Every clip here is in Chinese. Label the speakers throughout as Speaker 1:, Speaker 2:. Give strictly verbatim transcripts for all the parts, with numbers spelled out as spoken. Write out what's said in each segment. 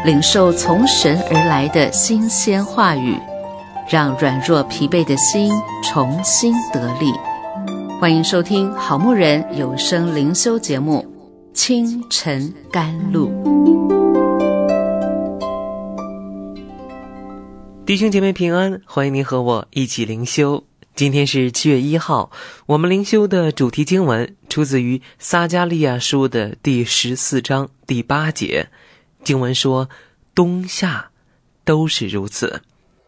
Speaker 1: 领受从神而来的新鲜话语，让软弱疲惫的心重新得力。欢迎收听好牧人有声灵修节目《清晨甘露》。
Speaker 2: 弟兄姐妹平安，欢迎您和我一起灵修。今天是七月一号，我们灵修的主题经文出自于撒迦利亚书的第十四章第八节。经文说，冬夏都是如此。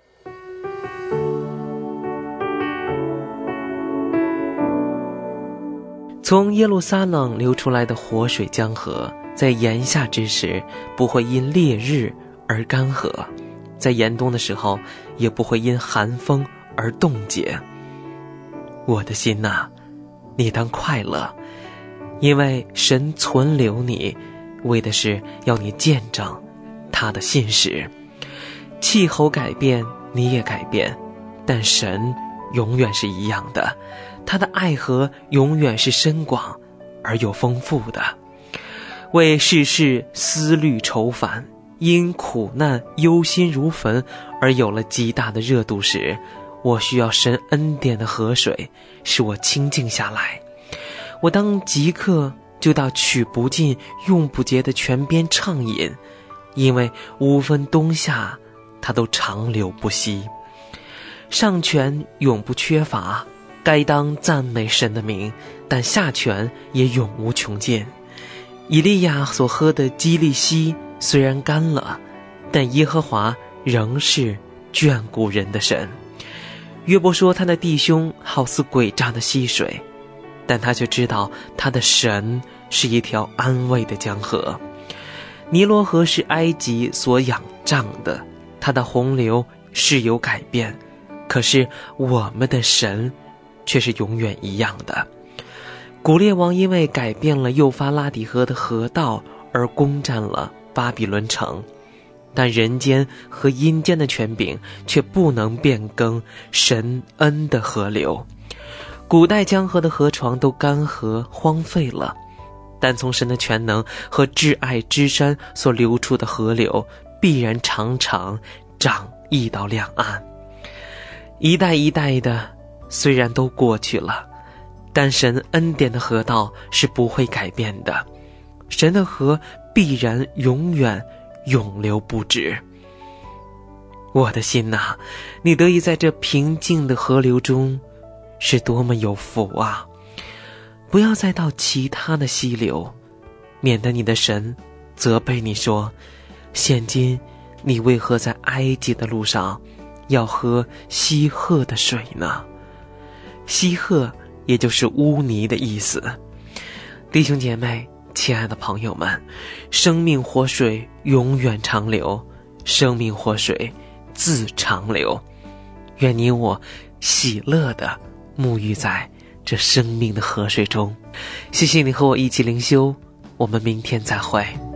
Speaker 2: 从耶路撒冷流出来的活水江河，在炎夏之时不会因烈日而干涸，在严冬的时候也不会因寒风而冻结。我的心哪，你当快乐，因为神存留你，为的是要你见证他的信实。气候改变，你也改变，但神永远是一样的，他的爱河永远是深广而又丰富的。为世事思虑愁烦，因苦难忧心如焚而有了极大的热度时，我需要神恩典的河水，使我清静下来。我当即刻就到取不尽用不竭的泉边畅饮，因为无分冬夏，它都长流不息。上泉永不缺乏，该当赞美神的名，但下泉也永无穷尽。以利亚所喝的基利溪虽然干了，但耶和华仍是眷顾人的神。约伯说他的弟兄好似诡诈的溪水，但他却知道他的神是一条安慰的江河。尼罗河是埃及所仰仗的，它的洪流是有改变，可是我们的神却是永远一样的。古列王因为改变了幼发拉底河的河道而攻占了巴比伦城，但人间和阴间的权柄却不能变更神恩的河流。古代江河的河床都干涸荒废了，但从神的全能和至爱之山所流出的河流必然常常涨溢到两岸。一代一代的虽然都过去了，但神恩典的河道是不会改变的，神的河必然永远永流不止。我的心哪，你得以在这平静的河流中是多么有福啊！不要再到其他的溪流，免得你的神责备你说，现今你为何在埃及的路上要喝西赫的水呢？西赫也就是污泥的意思。弟兄姐妹，亲爱的朋友们，生命活水永远长流，生命活水自长流。愿你我喜乐的沐浴在这生命的河水中。谢谢你和我一起灵修，我们明天再会。